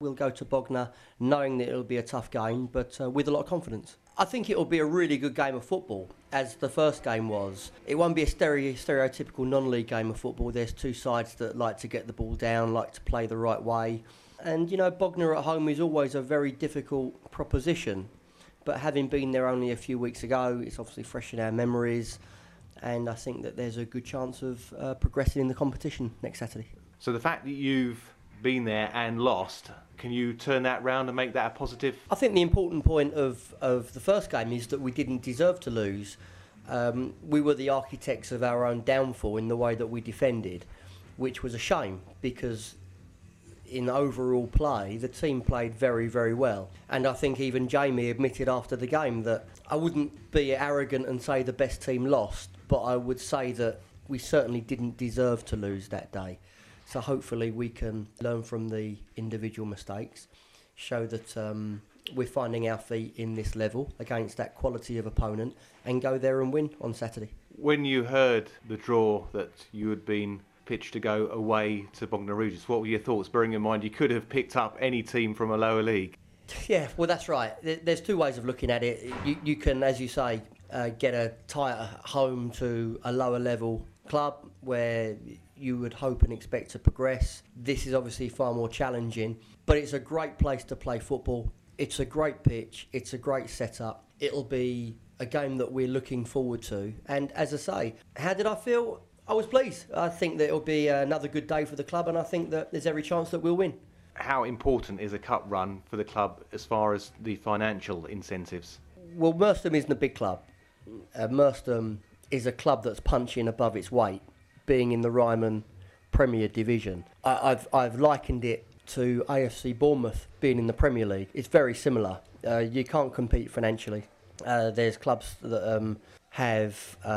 We'll go to Bognor knowing that it'll be a tough game, but with a lot of confidence. I think it'll be a really good game of football, as the first game was. It won't be a stereotypical non-league game of football. There's two sides that like to get the ball down, like to play the right way. And, Bognor at home is always a very difficult proposition. But having been there only a few weeks ago, it's obviously fresh in our memories. And I think that there's a good chance of progressing in the competition next Saturday. So the fact that you've been there and lost, can you turn that round and make that a positive? I think the important point of the first game is that we didn't deserve to lose. We were the architects of our own downfall in the way that we defended, which was a shame because in overall play, the team played very, very well. And I think even Jamie admitted after the game that I wouldn't be arrogant and say the best team lost, but I would say that we certainly didn't deserve to lose that day. So hopefully we can learn from the individual mistakes, show that we're finding our feet in this level against that quality of opponent and go there and win on Saturday. When you heard the draw that you had been pitched to go away to Bognor Regis, what were your thoughts, bearing in mind you could have picked up any team from a lower league? Yeah, well, that's right. There's two ways of looking at it. You can, as you say, get a tie at home to a lower level club where you would hope and expect to progress. This is obviously far more challenging, but it's a great place to play football. It's a great pitch. It's a great setup. It'll be a game that we're looking forward to. And as I say, how did I feel? I was pleased. I think that it'll be another good day for the club, and I think that there's every chance that we'll win. How important is a cup run for the club as far as the financial incentives? Well, Merstham isn't a big club. Merstham is a club that's punching above its weight, being in the Ryman Premier Division. I've likened it to AFC Bournemouth being in the Premier League. It's very similar. You can't compete financially. There's clubs that have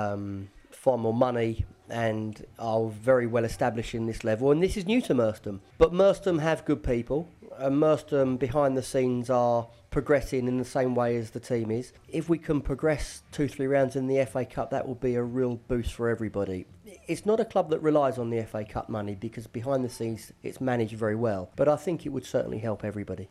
far more money and are very well established in this level, and this is new to Merstham. But Merstham have good people, and Merstham behind the scenes are progressing in the same way as the team is. If we can progress 2-3 rounds in the FA Cup, that will be a real boost for everybody. It's not a club that relies on the FA Cup money because behind the scenes it's managed very well, but I think it would certainly help everybody.